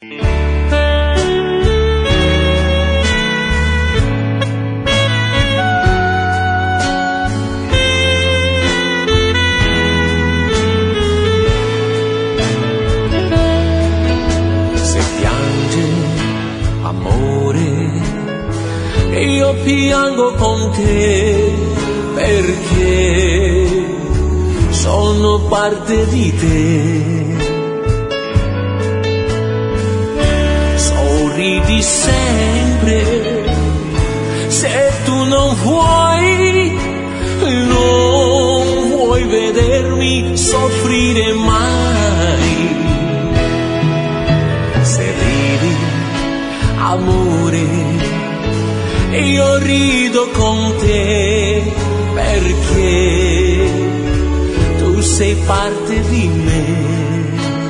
Io piango con te perché sono parte di te. Sorridi sempre, se tu non vuoi vedermi soffrire mai. Se ridi, amore, io rido con te perché tu sei parte di me.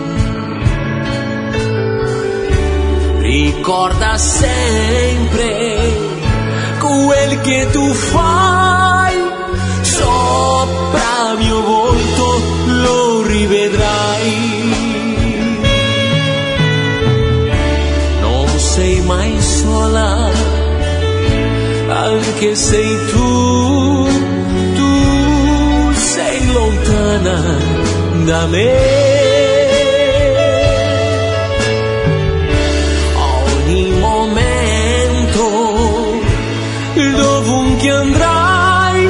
Ricorda sempre quel che tu fai, sopra mio volto lo rivedrai. Non sei mai sola, anche sei tu sei lontana da me. Ogni momento, dovunque andrai,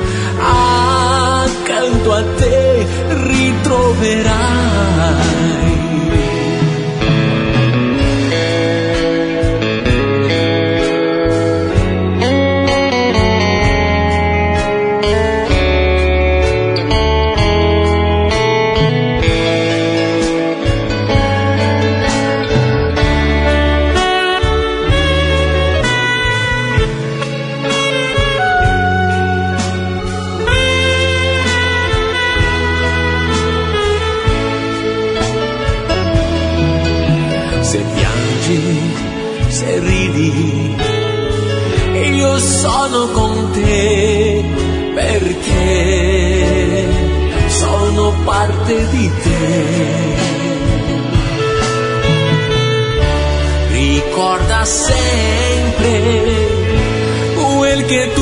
accanto a te ritroverai. Se ridi, io sono con te perché sono parte di te. Ricorda sempre quel che tu